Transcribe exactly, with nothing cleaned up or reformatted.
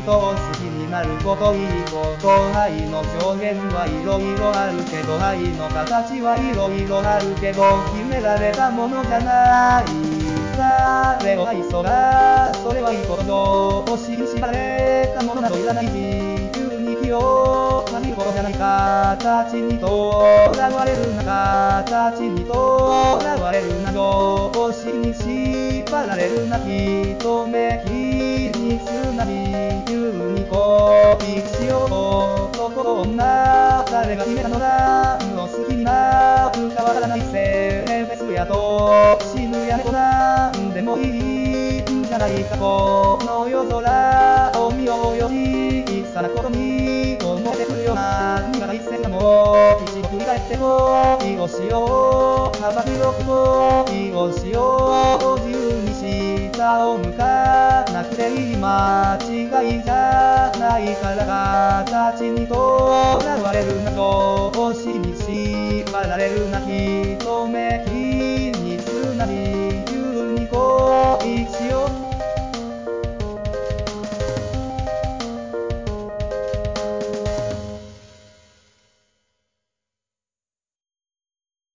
人を好きになることいいこと愛の表現はいろいろあるけど愛の形はいろいろあるけど決められたものじゃない誰を愛そうがそれはいいことを信じられたものなどいらない自由に気をまみることじゃない形にとらわれるな形にとらわれるな常識に縛られるな人目気にするな自由に恋しよう男女誰が決めたのだ無を好きになるかわからない性別やと死ぬや猫なんでもいいんじゃないかこの夜空を見ようよ小さなことに思えてくるよ何が大切なの一度振り返って恋をしよう幅広く恋をしよう自由に下を向かなくていい間違いじゃないから形にとらわれるな常